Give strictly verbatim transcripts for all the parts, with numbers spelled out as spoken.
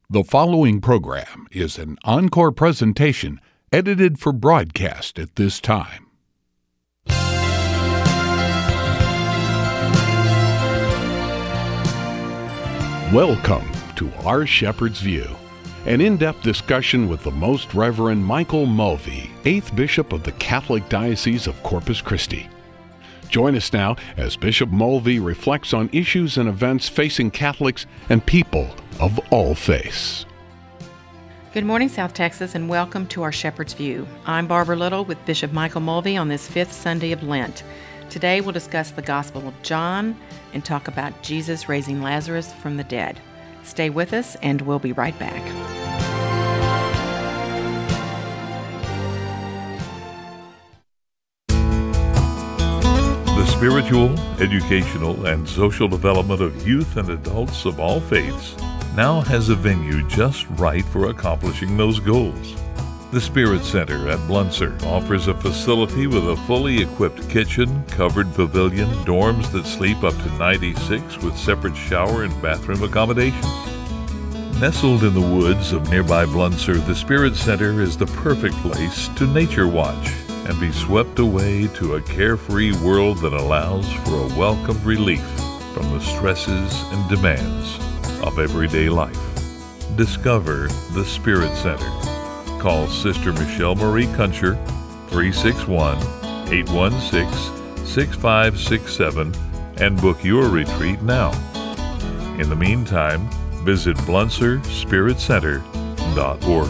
The following program is an encore presentation edited for broadcast at this time. Welcome to Our Shepherd's View, an in-depth discussion with the Most Reverend Michael Mulvey, eighth Bishop of the Catholic Diocese of Corpus Christi. Join us now as Bishop Mulvey reflects on issues and events facing Catholics and people of all faiths. Good morning, South Texas, and welcome to Our Shepherd's View. I'm Barbara Little with Bishop Michael Mulvey on this fifth Sunday of Lent. Today we'll discuss the Gospel of John and talk about Jesus raising Lazarus from the dead. Stay with us, and we'll be right back. The spiritual, educational, and social development of youth and adults of all faiths now has a venue just right for accomplishing those goals. The Spirit Center at Blunser offers a facility with a fully equipped kitchen, covered pavilion, dorms that sleep up to ninety-six with separate shower and bathroom accommodations. Nestled in the woods of nearby Blunser, the Spirit Center is the perfect place to nature watch and be swept away to a carefree world that allows for a welcome relief from the stresses and demands of everyday life. Discover the Spirit Center. Call Sister Michelle Marie Kuncher, three six one, eight one six, six five six seven, and book your retreat now. In the meantime, visit blunser spirit center dot org.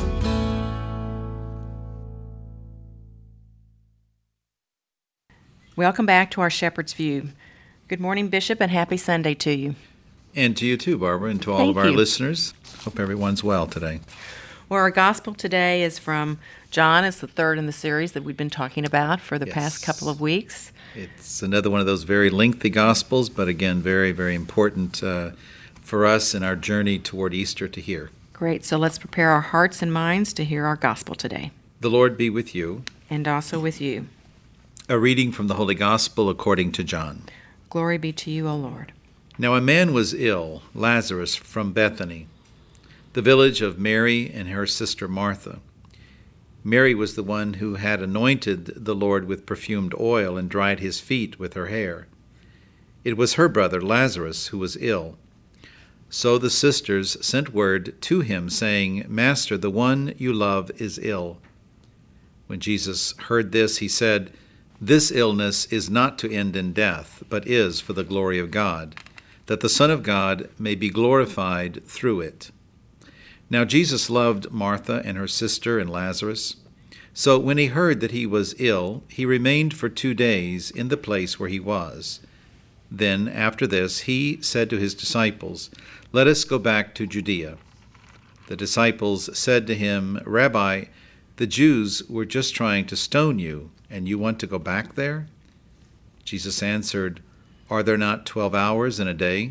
Welcome back to Our Shepherd's View. Good morning, Bishop, and happy Sunday to you. And to you too, Barbara, and to all Thank of our you. listeners. Hope everyone's well today. Well, our gospel today is from John. It's the third in the series that we've been talking about for the Yes. past couple of weeks. It's another one of those very lengthy gospels, but again, very, very important uh, for us in our journey toward Easter to hear. Great. So let's prepare our hearts and minds to hear our gospel today. The Lord be with you. And also with you. A reading from the Holy Gospel according to John. Glory be to you, O Lord. Now a man was ill, Lazarus from Bethany, the village of Mary and her sister Martha. Mary was the one who had anointed the Lord with perfumed oil and dried his feet with her hair. It was her brother Lazarus who was ill. So the sisters sent word to him, saying, Master, the one you love is ill. When Jesus heard this, he said, This illness is not to end in death, but is for the glory of God, that the Son of God may be glorified through it. Now Jesus loved Martha and her sister and Lazarus. So when he heard that he was ill, he remained for two days in the place where he was. Then after this he said to his disciples, Let us go back to Judea. The disciples said to him, Rabbi, the Jews were just trying to stone you, and you want to go back there? Jesus answered, Are there not twelve hours in a day?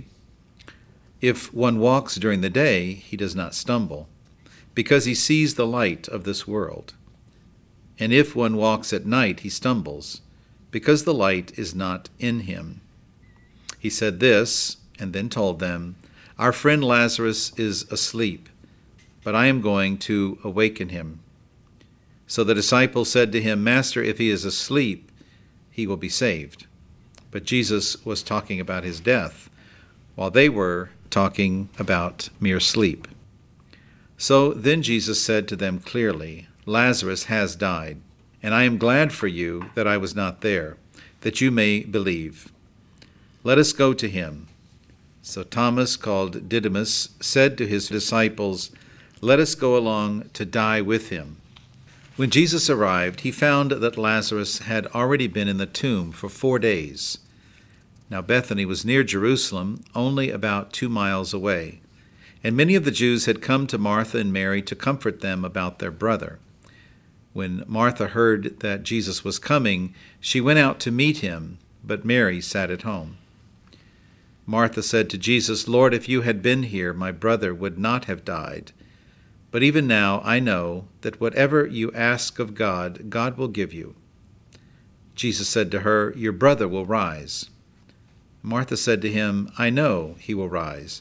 If one walks during the day, he does not stumble, because he sees the light of this world. And if one walks at night, he stumbles, because the light is not in him. He said this, and then told them, Our friend Lazarus is asleep, but I am going to awaken him. So the disciples said to him, Master, if he is asleep, he will be saved. But Jesus was talking about his death, while they were talking about mere sleep. So then Jesus said to them clearly, Lazarus has died, and I am glad for you that I was not there, that you may believe. Let us go to him. So Thomas, called Didymus, said to his disciples, Let us go along to die with him. When Jesus arrived, he found that Lazarus had already been in the tomb for four days. Now Bethany was near Jerusalem, only about two miles away, and many of the Jews had come to Martha and Mary to comfort them about their brother. When Martha heard that Jesus was coming, she went out to meet him, but Mary sat at home. Martha said to Jesus, Lord, if you had been here, my brother would not have died. But even now I know that whatever you ask of God, God will give you. Jesus said to her, Your brother will rise. Martha said to him, I know he will rise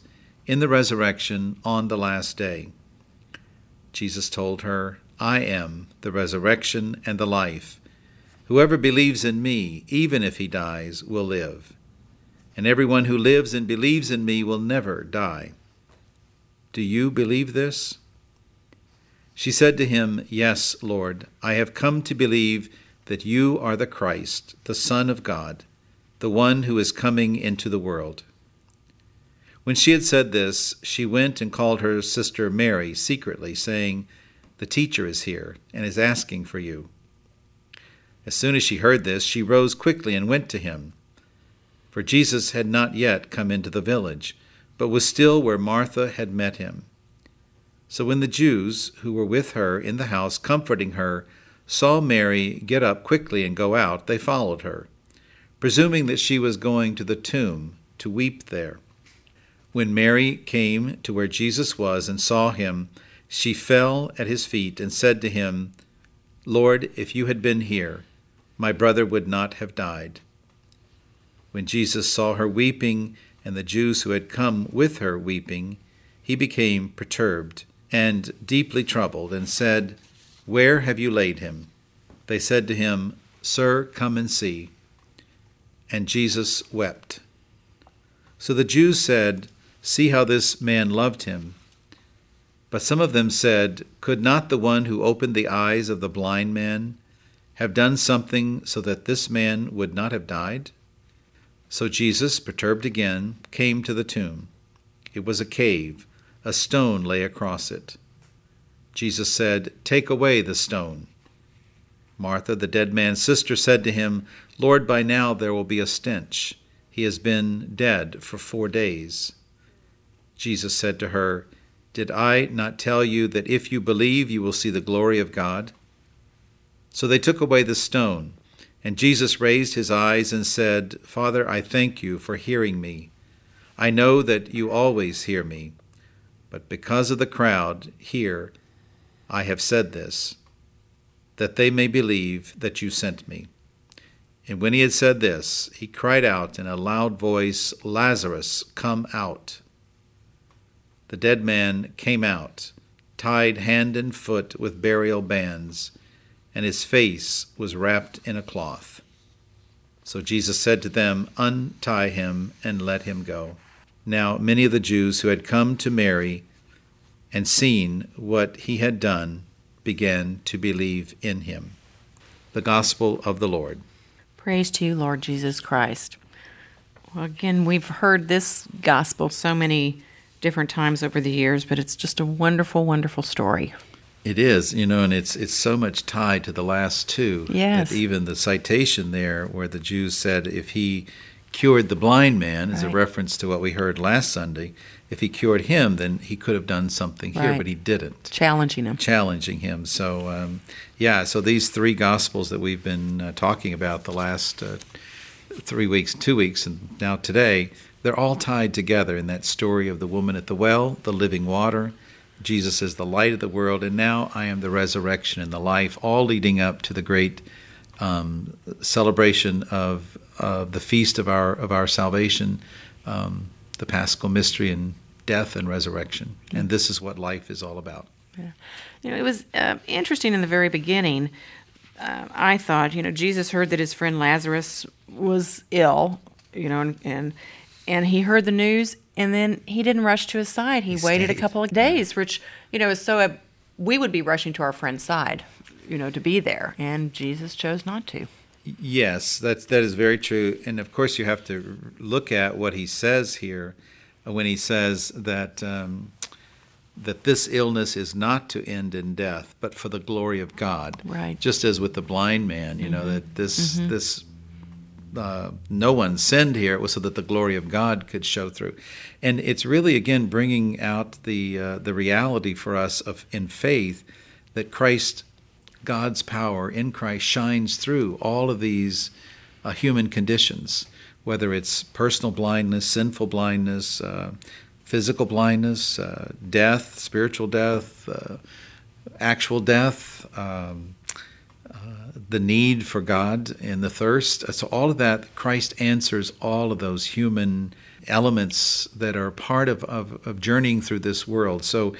in the resurrection on the last day. Jesus told her, I am the resurrection and the life. Whoever believes in me, even if he dies, will live. And everyone who lives and believes in me will never die. Do you believe this? She said to him, Yes, Lord, I have come to believe that you are the Christ, the Son of God, the one who is coming into the world. When she had said this, she went and called her sister Mary secretly, saying, The teacher is here and is asking for you. As soon as she heard this, she rose quickly and went to him. For Jesus had not yet come into the village, but was still where Martha had met him. So when the Jews who were with her in the house, comforting her, saw Mary get up quickly and go out, they followed her, presuming that she was going to the tomb to weep there. When Mary came to where Jesus was and saw him, she fell at his feet and said to him, Lord, if you had been here, my brother would not have died. When Jesus saw her weeping, and the Jews who had come with her weeping, he became perturbed and deeply troubled, and said, Where have you laid him? They said to him, Sir, come and see. And Jesus wept. So the Jews said, See how this man loved him. But some of them said, Could not the one who opened the eyes of the blind man have done something so that this man would not have died? So Jesus, perturbed again, came to the tomb. It was a cave. A stone lay across it. Jesus said, Take away the stone. Martha, the dead man's sister, said to him, Lord, by now there will be a stench. He has been dead for four days. Jesus said to her, Did I not tell you that if you believe, you will see the glory of God? So they took away the stone, and Jesus raised his eyes and said, Father, I thank you for hearing me. I know that you always hear me, but because of the crowd here, I have said this, that they may believe that you sent me. And when he had said this, he cried out in a loud voice, Lazarus, come out. The dead man came out, tied hand and foot with burial bands, and his face was wrapped in a cloth. So Jesus said to them, Untie him and let him go. Now many of the Jews who had come to Mary and seen what he had done began to believe in him. The Gospel of the Lord. Praise to you, Lord Jesus Christ. Well, again, we've heard this gospel so many different times over the years, but it's just a wonderful, wonderful story. It is, you know, and it's it's so much tied to the last two. Yes. That even the citation there where the Jews said if he cured the blind man is right. a reference to what we heard last Sunday. If he cured him, then he could have done something here, right. but he didn't. Challenging him. Challenging him. So, um, yeah, so these three Gospels that we've been uh, talking about the last uh, three weeks, two weeks, and now today, they're all tied together in that story of the woman at the well, the living water. Jesus is the light of the world, and now I am the resurrection and the life, all leading up to the great um, celebration of uh, the feast of our of our salvation, um, the Paschal mystery and death and resurrection. And this is what life is all about. Yeah. You know, it was uh, interesting in the very beginning. Uh, I thought, you know, Jesus heard that his friend Lazarus was ill, you know, and and, and he heard the news, and then he didn't rush to his side. He, He waited stayed. a couple of days, which, you know, is so uh, we would be rushing to our friend's side, you know, to be there, and Jesus chose not to. Yes, that's that is very true. And of course, you have to look at what he says here when he says that um, that this illness is not to end in death, but for the glory of God. Right. Just as with the blind man, you Mm-hmm. know, that this Mm-hmm. this uh, no one sinned here. It was so that the glory of God could show through. And it's really, again, bringing out the uh, the reality for us of in faith that Christ, God's power in Christ shines through all of these uh, human conditions, whether it's personal blindness, sinful blindness, uh, physical blindness, uh, death, spiritual death, uh, actual death, um, uh, the need for God and the thirst. So all of that, Christ answers all of those human elements that are part of, of, of journeying through this world. So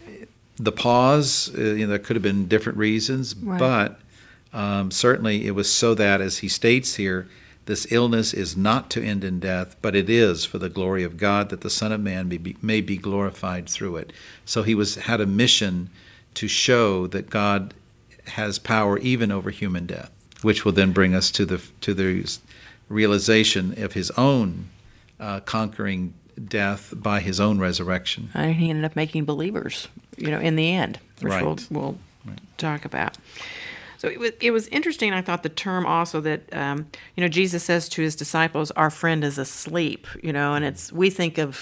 the pause, uh, you know, there could have been different reasons, right. but um, certainly it was so that, as he states here, this illness is not to end in death, but it is for the glory of God, that the Son of Man may be, may be glorified through it. So he was had a mission to show that God has power even over human death, which will then bring us to the to the realization of his own uh, conquering death by his own resurrection. And he ended up making believers, you know, in the end, which right. we'll, we'll right. talk about. So it was, it was interesting, I thought, the term also that, um, you know, Jesus says to his disciples, our friend is asleep, you know, and it's, we think of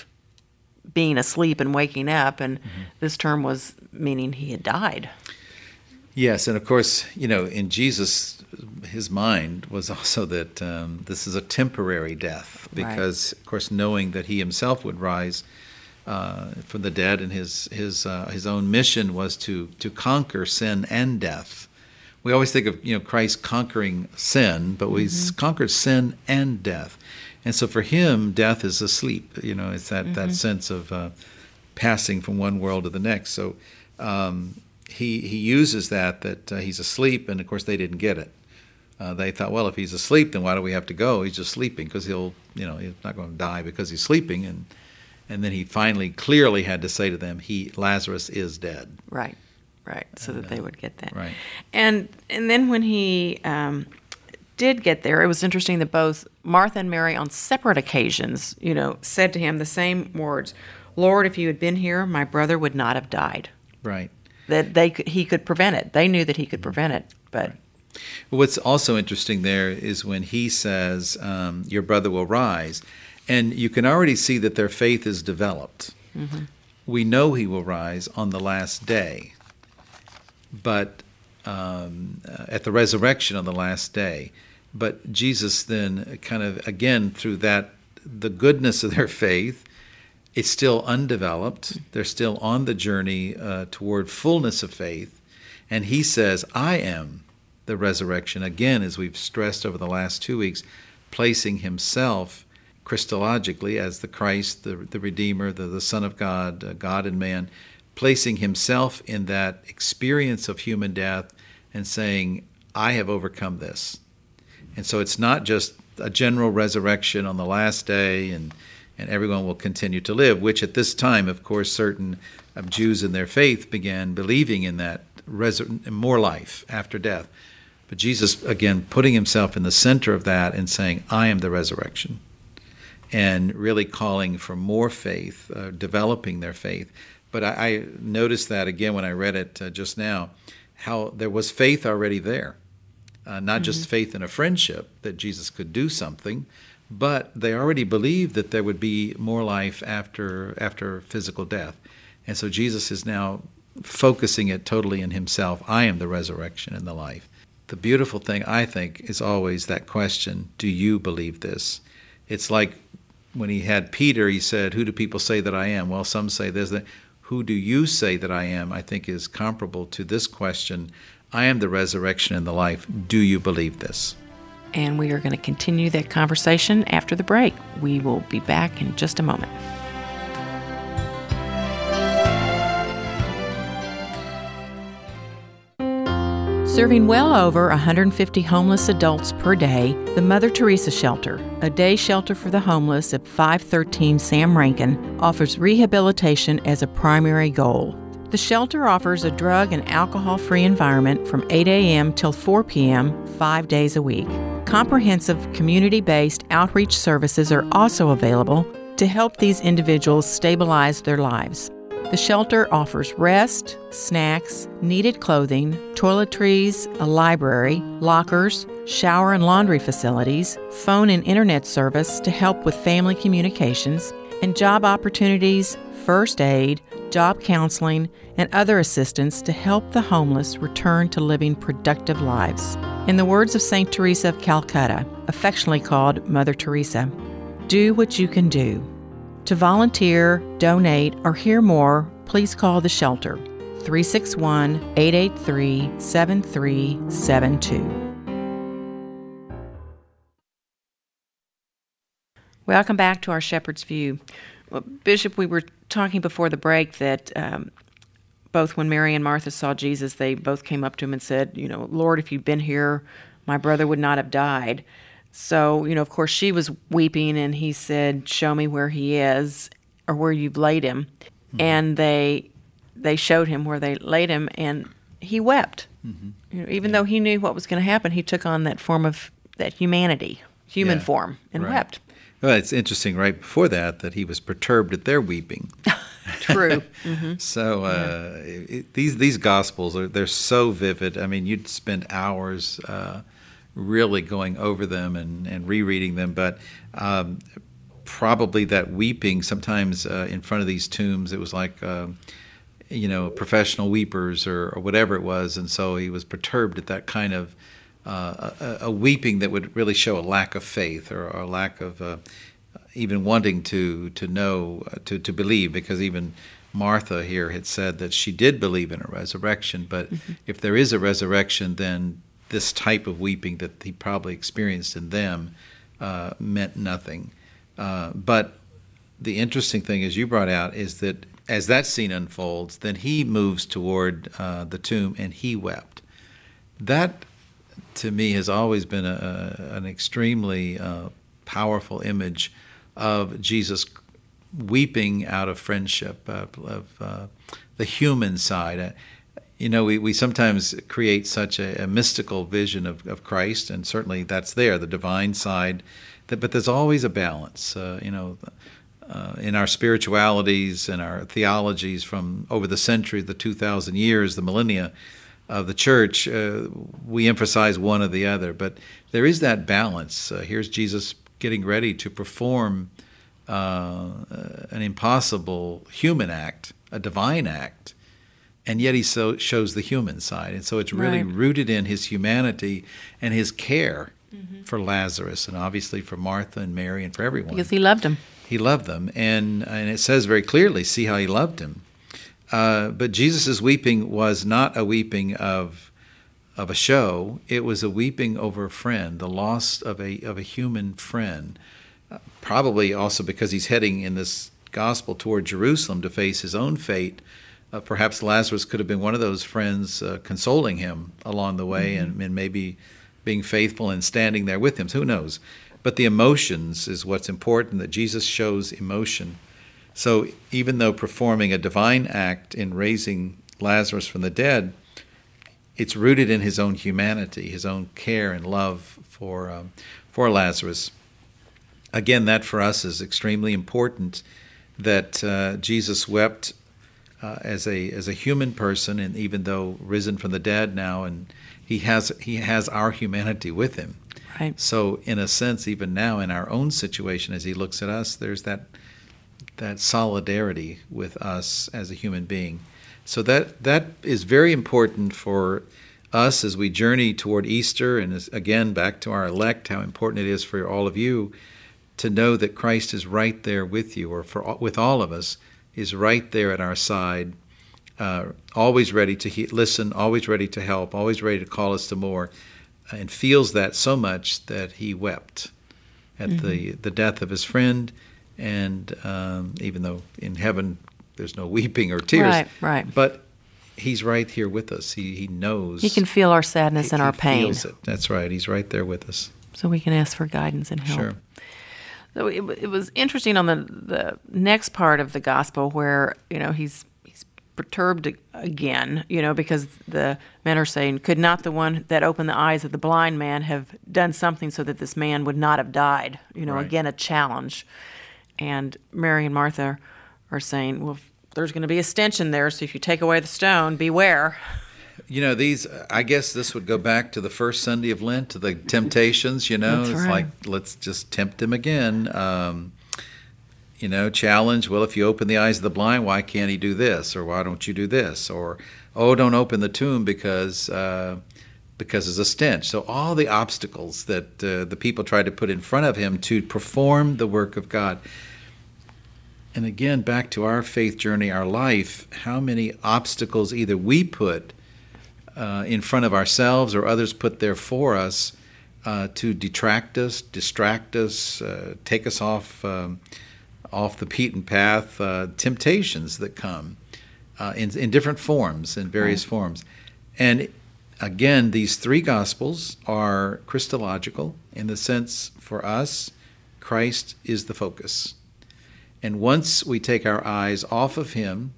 being asleep and waking up, and mm-hmm. this term was meaning he had died. Yes, and of course, you know, in Jesus, his mind was also that um, this is a temporary death, because, right. of course, knowing that he himself would rise uh, from the dead, and his his uh, his own mission was to to conquer sin and death. We always think of, you know, Christ conquering sin, but we mm-hmm. conquered sin and death, and so for him, death is asleep. You know, it's that mm-hmm. that sense of uh, passing from one world to the next. So. Um, He he uses that, that uh, he's asleep, and of course they didn't get it. Uh, they thought, well, if he's asleep, then why do we have to go? He's just sleeping, because he'll, you know, he's not going to die because he's sleeping. And and then he finally clearly had to say to them, he Lazarus is dead. Right, right, so and, that they uh, would get that. Right. And and then when he um, did get there, it was interesting that both Martha and Mary, on separate occasions, you know, said to him the same words, Lord, if you had been here, my brother would not have died. Right. That they could, he could prevent it. They knew that he could prevent it, but. Right. What's also interesting there is when he says, um, your brother will rise, and you can already see that their faith is developed. Mm-hmm. We know he will rise on the last day, but um, at the resurrection on the last day. But Jesus then kind of, again, through that, the goodness of their faith, it's still undeveloped. They're still on the journey uh, toward fullness of faith. And he says, I am the resurrection. Again, as we've stressed over the last two weeks, placing himself Christologically as the Christ, the, the Redeemer, the, the Son of God, uh, God and man, placing himself in that experience of human death and saying, I have overcome this. And so it's not just a general resurrection on the last day and and everyone will continue to live, which at this time, of course, certain um, Jews in their faith began believing in that resur- more life after death. But Jesus, again, putting himself in the center of that and saying, I am the resurrection, and really calling for more faith, uh, developing their faith. But I, I noticed that, again, when I read it uh, just now, how there was faith already there, uh, not mm-hmm. just faith in a friendship that Jesus could do something, but they already believed that there would be more life after after physical death. And so Jesus is now focusing it totally in himself. I am the resurrection and the life. The beautiful thing, I think, is always that question, do you believe this? It's like when he had Peter, he said, who do people say that I am? Well, some say this. Who do you say that I am? I think is comparable to this question, I am the resurrection and the life. Do you believe this? And we are going to continue that conversation after the break. We will be back in just a moment. Serving well over one hundred fifty homeless adults per day, the Mother Teresa Shelter, a day shelter for the homeless at five thirteen Sam Rankin, offers rehabilitation as a primary goal. The shelter offers a drug and alcohol-free environment from eight a.m. till four p.m., five days a week. Comprehensive community-based outreach services are also available to help these individuals stabilize their lives. The shelter offers rest, snacks, needed clothing, toiletries, a library, lockers, shower and laundry facilities, phone and internet service to help with family communications, and job opportunities, first aid, job counseling, and other assistance to help the homeless return to living productive lives. In the words of Saint Teresa of Calcutta, affectionately called Mother Teresa, do what you can do. To volunteer, donate, or hear more, please call the shelter, three six one, eight eight three, seven three seven two. Welcome back to our Shepherd's View. Well, Bishop, we were talking before the break that um, both when Mary and Martha saw Jesus, they both came up to him and said, you know, Lord, if you'd been here, my brother would not have died. So, you know, of course, she was weeping, and he said, show me where he is or where you've laid him. Mm-hmm. And they they showed him where they laid him, and he wept. Mm-hmm. You know, even yeah. though he knew what was going to happen, he took on that form of that humanity, human yeah. form, and right. wept. Well, it's interesting right before that that he was perturbed at their weeping. True. Mm-hmm. So uh, yeah. it, these these Gospels, are they're so vivid. I mean, you'd spend hours uh, really going over them and, and rereading them. But um, probably that weeping, sometimes uh, in front of these tombs, it was like, uh, you know, professional weepers or, or whatever it was. And so he was perturbed at that kind of Uh, a, a weeping that would really show a lack of faith or, or a lack of uh, even wanting to to know, uh, to, to believe, because even Martha here had said that she did believe in a resurrection, but mm-hmm. if there is a resurrection, then this type of weeping that he probably experienced in them uh, meant nothing. Uh, but the interesting thing, as you brought out, is that as that scene unfolds, then he moves toward uh, the tomb and he wept. That, to me, has always been a, a, an extremely uh, powerful image of Jesus weeping out of friendship, uh, of uh, the human side. Uh, you know, we, we sometimes create such a, a mystical vision of, of Christ, and certainly that's there, the divine side, that, but there's always a balance. Uh, you know, uh, in our spiritualities and our theologies from over the centuries, the two thousand years, the millennia, of the church, uh, we emphasize one or the other, but there is that balance. Uh, here's Jesus getting ready to perform uh, an impossible human act, a divine act, and yet he so shows the human side. And so it's really right. rooted in his humanity and his care mm-hmm. for Lazarus, and obviously for Martha and Mary and for everyone. Because he loved them. He loved them, and, and it says very clearly, see how he loved him. Uh, but Jesus' weeping was not a weeping of of a show. It was a weeping over a friend, the loss of a of a human friend. Uh, probably also because he's heading in this gospel toward Jerusalem to face his own fate. Uh, perhaps Lazarus could have been one of those friends uh, consoling him along the way mm-hmm. and, and maybe being faithful and standing there with him. So who knows? But the emotions is what's important, that Jesus shows emotion. So even though performing a divine act in raising Lazarus from the dead, it's rooted in his own humanity, his own care and love for um, for Lazarus. Again, that for us is extremely important, that uh, Jesus wept uh, as a as a human person, and even though risen from the dead now, and he has he has our humanity with him. Right. So in a sense, even now in our own situation, as he looks at us, there's that. that solidarity with us as a human being. So that that is very important for us as we journey toward Easter, and as, again, back to our elect, how important it is for all of you to know that Christ is right there with you, or for with all of us, is right there at our side, uh, always ready to he- listen, always ready to help, always ready to call us to more, and feels that so much that he wept at mm-hmm. the, the death of his friend. And um, even though in heaven there's no weeping or tears, right, right. but he's right here with us. He he knows. He can feel our sadness he, and our he pain. Feels it. That's right. He's right there with us. So we can ask for guidance and help. Sure. So it, it was interesting on the the next part of the gospel where, you know, he's he's perturbed again, you know, because the men are saying, could not the one that opened the eyes of the blind man have done something so that this man would not have died? You know, right. Again, a challenge. And Mary and Martha are saying, well, there's going to be a stench in there, so if you take away the stone, beware. You know, these, I guess this would go back to the first Sunday of Lent, to the temptations, you know. That's it's right. like, let's just tempt him again. Um, you know, challenge, well, if you open the eyes of the blind, why can't he do this? Or why don't you do this? Or, oh, don't open the tomb because uh, because there's a stench. So all the obstacles that uh, the people tried to put in front of him to perform the work of God. And again, back to our faith journey, our life, how many obstacles either we put uh, in front of ourselves or others put there for us uh, to detract us, distract us, uh, take us off um, off the beaten path, uh, temptations that come uh, in, in different forms, in various right. forms. And again, these three Gospels are Christological in the sense, for us, Christ is the focus. And once we take our eyes off of him,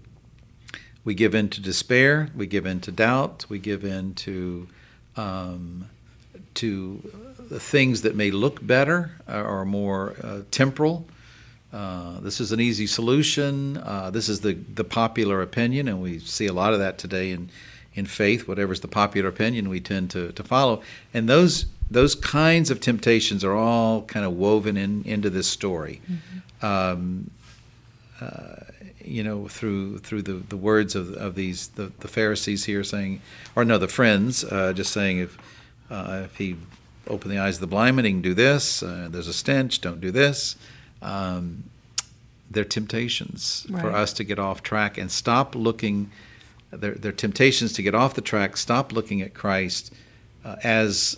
we give in to despair, we give in to doubt, we give in to, um, to the things that may look better or more uh, temporal. Uh, this is an easy solution. Uh, this is the, the popular opinion, and we see a lot of that today in, in faith. Whatever's the popular opinion, we tend to, to follow. And those those kinds of temptations are all kind of woven in into this story. Mm-hmm. Um, uh, you know, through through the, the words of of these the, the Pharisees here saying, or no, the friends uh, just saying, if uh, if he opened the eyes of the blind man, he can do this. Uh, there's a stench. Don't do this. Um, they're temptations right. for us to get off track and stop looking. They're, they're temptations to get off the track. Stop looking at Christ uh, as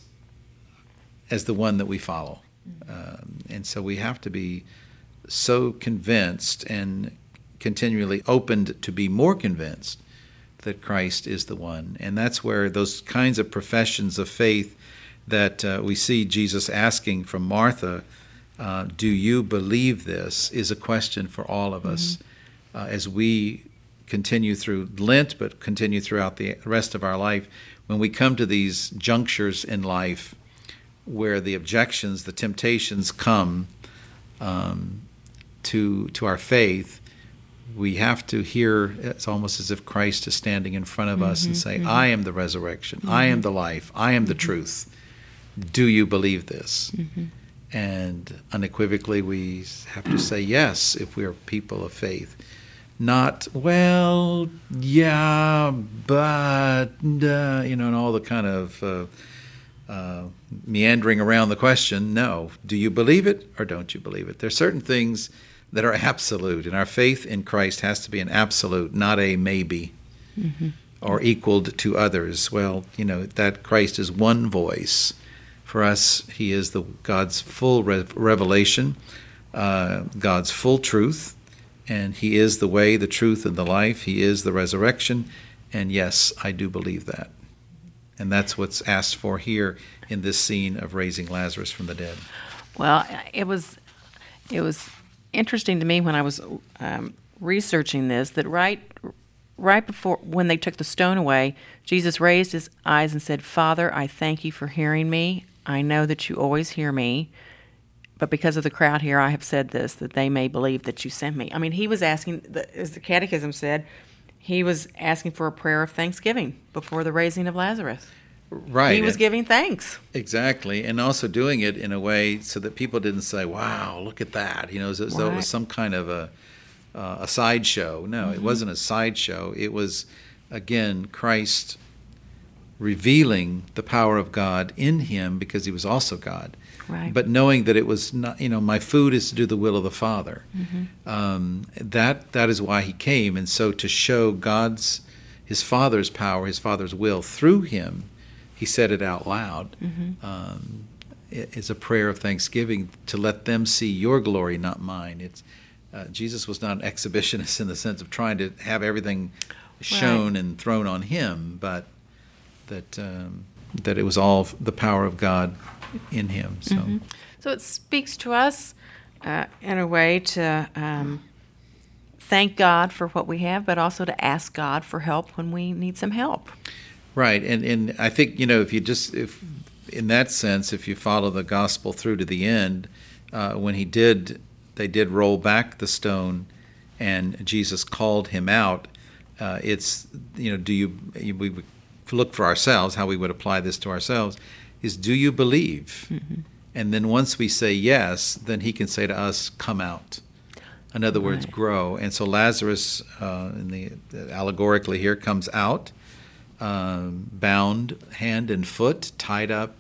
as the one that we follow, mm-hmm. um, and so we have to be so convinced and continually opened to be more convinced that Christ is the one. And that's where those kinds of professions of faith that uh, we see Jesus asking from Martha, uh, do you believe this, is a question for all of us mm-hmm. uh, as we continue through Lent, but continue throughout the rest of our life. When we come to these junctures in life where the objections, the temptations come um, to to our faith, we have to hear, it's almost as if Christ is standing in front of mm-hmm, us and say, mm-hmm. I am the resurrection, mm-hmm. I am the life, I am the mm-hmm. truth. Do you believe this? Mm-hmm. And unequivocally we have to say yes if we are people of faith. Not, well, yeah, but, uh, you know, and all the kind of uh, uh, meandering around the question. No. Do you believe it or don't you believe it? There are certain things that are absolute, and our faith in Christ has to be an absolute, not a maybe, mm-hmm. or equaled to others. Well, you know, that Christ is one voice. For us, he is the God's full re- revelation, uh, God's full truth, and he is the way, the truth, and the life. He is the resurrection, and yes, I do believe that. And that's what's asked for here in this scene of raising Lazarus from the dead. Well, it was it was interesting to me when I was um, researching this that right right before when they took the stone away, Jesus raised his eyes and said, "Father, I thank you for hearing me. I know that you always hear me. But because of the crowd here, I have said this, that they may believe that you sent me." I mean, he was asking, as the Catechism said, he was asking for a prayer of thanksgiving before the raising of Lazarus. Right. He was giving thanks. Exactly. And also doing it in a way so that people didn't say, wow, look at that. You know, as though right. it was some kind of a, uh, a sideshow. No, mm-hmm. it wasn't a sideshow. It was, again, Christ revealing the power of God in him because he was also God. Right. But knowing that it was not, you know, my food is to do the will of the Father. Mm-hmm. Um, that that is why he came. And so to show God's, his Father's power, his Father's will through him, he said it out loud. Mm-hmm. Um, it is a prayer of thanksgiving to let them see your glory, not mine. It's uh, Jesus was not an exhibitionist in the sense of trying to have everything shown right. and thrown on him, but that um, that it was all the power of God in him. So, mm-hmm. so it speaks to us uh, in a way to um, thank God for what we have, but also to ask God for help when we need some help. Right, and and I think, you know, if you just if in that sense, if you follow the gospel through to the end, uh, when he did, they did roll back the stone, and Jesus called him out. Uh, it's you know, do you we would look for ourselves how we would apply this to ourselves. Is do you believe? Mm-hmm. And then once we say yes, then he can say to us, come out. In other words, right. grow. And so Lazarus, uh, in the allegorically here, comes out, um, bound hand and foot, tied up.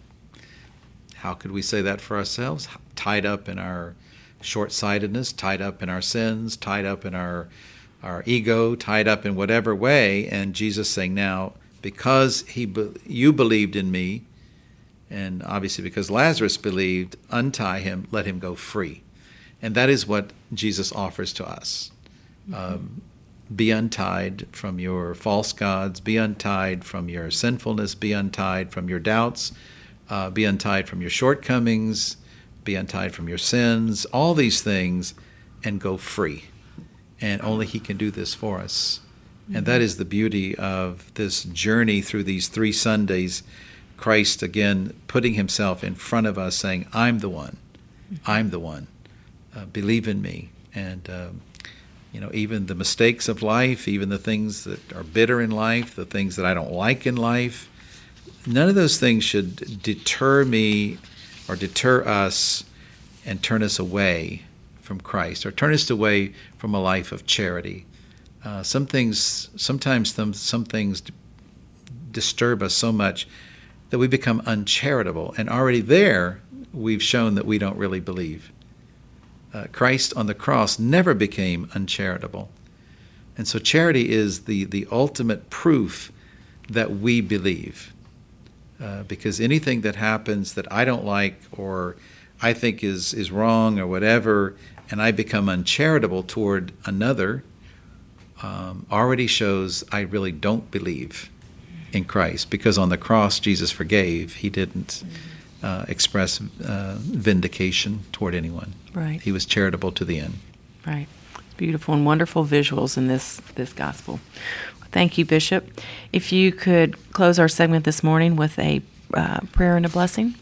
How could we say that for ourselves? Tied up in our short-sightedness, tied up in our sins, tied up in our our ego, tied up in whatever way. And Jesus saying, now, because he be- you believed in me, And obviously, because Lazarus believed, untie him, let him go free. And that is what Jesus offers to us. Mm-hmm. Um, be untied from your false gods, be untied from your sinfulness, be untied from your doubts, uh, be untied from your shortcomings, be untied from your sins, all these things, and go free. And only he can do this for us. Mm-hmm. And that is the beauty of this journey through these three Sundays. Christ, again, putting himself in front of us, saying, I'm the one. I'm the one. Uh, believe in me. And, uh, you know, even the mistakes of life, even the things that are bitter in life, the things that I don't like in life, none of those things should deter me or deter us and turn us away from Christ or turn us away from a life of charity. Uh, some things, sometimes some, some things disturb us so much that we become uncharitable. And already there, we've shown that we don't really believe. Uh, Christ on the cross never became uncharitable. And so charity is the, the ultimate proof that we believe. Uh, because anything that happens that I don't like or I think is, is wrong or whatever, and I become uncharitable toward another, um, already shows I really don't believe in Christ. Because on the cross, Jesus forgave. He didn't uh, express uh, vindication toward anyone. Right. He was charitable to the end. Right. Beautiful and wonderful visuals in this, this gospel. Thank you, Bishop. If you could close our segment this morning with a uh, prayer and a blessing.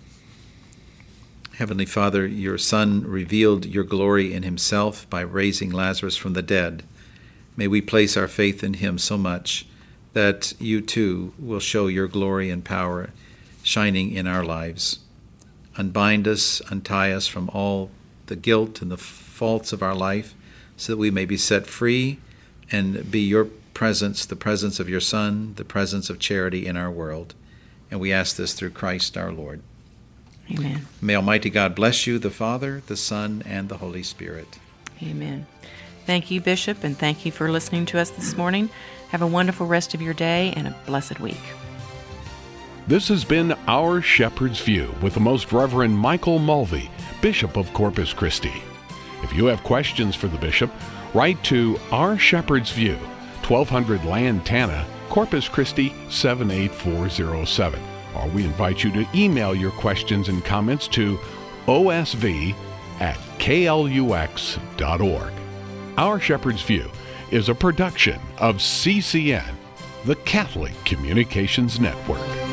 Heavenly Father, your Son revealed your glory in himself by raising Lazarus from the dead. May we place our faith in him so much that you too will show your glory and power shining in our lives. Unbind us, untie us from all the guilt and the faults of our life so that we may be set free and be your presence, the presence of your Son, the presence of charity in our world. And we ask this through Christ our Lord. Amen. May Almighty God bless you, the Father, the Son, and the Holy Spirit. Amen. Thank you, Bishop, and thank you for listening to us this morning. Have a wonderful rest of your day and a blessed week. This has been Our Shepherd's View with the Most Reverend Michael Mulvey, Bishop of Corpus Christi. If you have questions for the Bishop, write to Our Shepherd's View, twelve hundred Lantana, Corpus Christi seven eight four zero seven. Or we invite you to email your questions and comments to O S V at K L U X dot org. Our Shepherd's View is a production of C C N, the Catholic Communications Network.